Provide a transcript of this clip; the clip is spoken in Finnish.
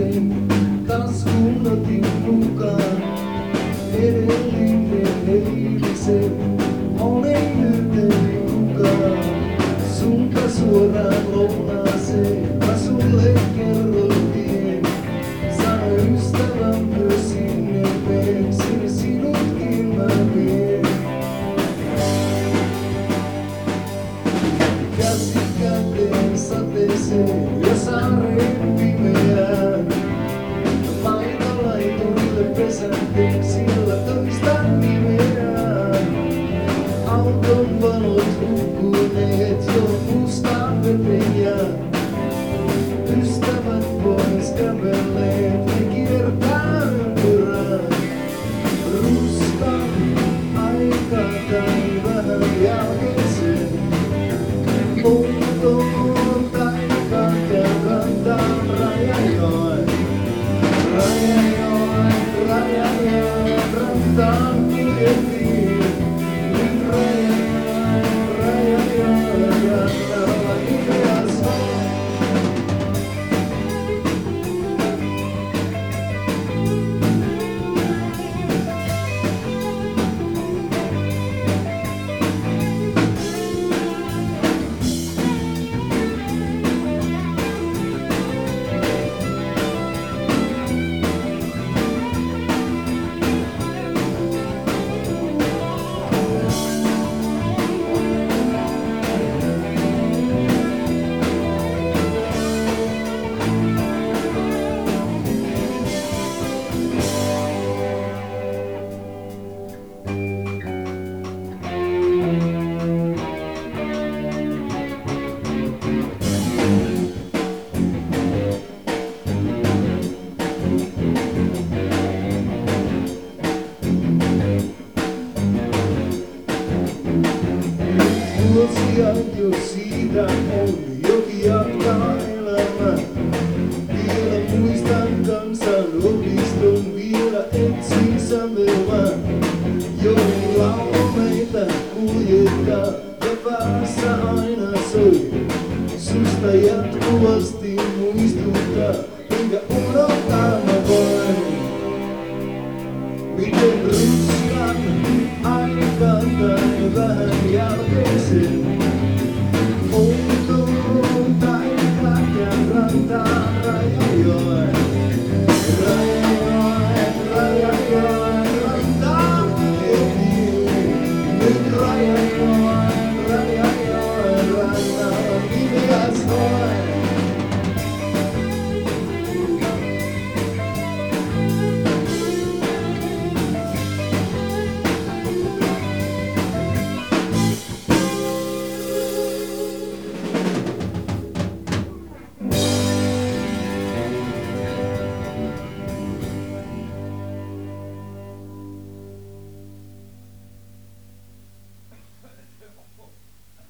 sain taas kunnotin mukaan. Edellinen eilisen olen yhteni mukaan. Sunta suoraan lounaaseen mä sulle kerroin. Sano ystävämme sinne meen, sinne sinutkin mä vien. Käsi käteen sateeseen ja saareen pimeään. Maitolaiturille pesän teen, sillä toistan nimeään. Auton valot hukkuneet jo mustaan veteen jää. Ystävät pois kävelleet, ne kiertää ympyrää. Ruskan aika tai vähän jälkeisen. Muuttoon taikaan ja rantaan Rajajoen. Rajajoen, rantaan kuljettiin. Nyt Rajajoen, rannalla hiljas on. Vuosia jo siitä on, joki jatkaa elämää. Vielä muistan kansanopiston, vielä etsin sävelmää. Jouni laulu meitä kuljettaa ja päässä aina soi. Susta jatkuvasti muistuttaa, enkä unohtaa mä voin. Miten ruskan aika tai vähän jälkeisen. Outoon taikaa ja rantaan Rajajoen.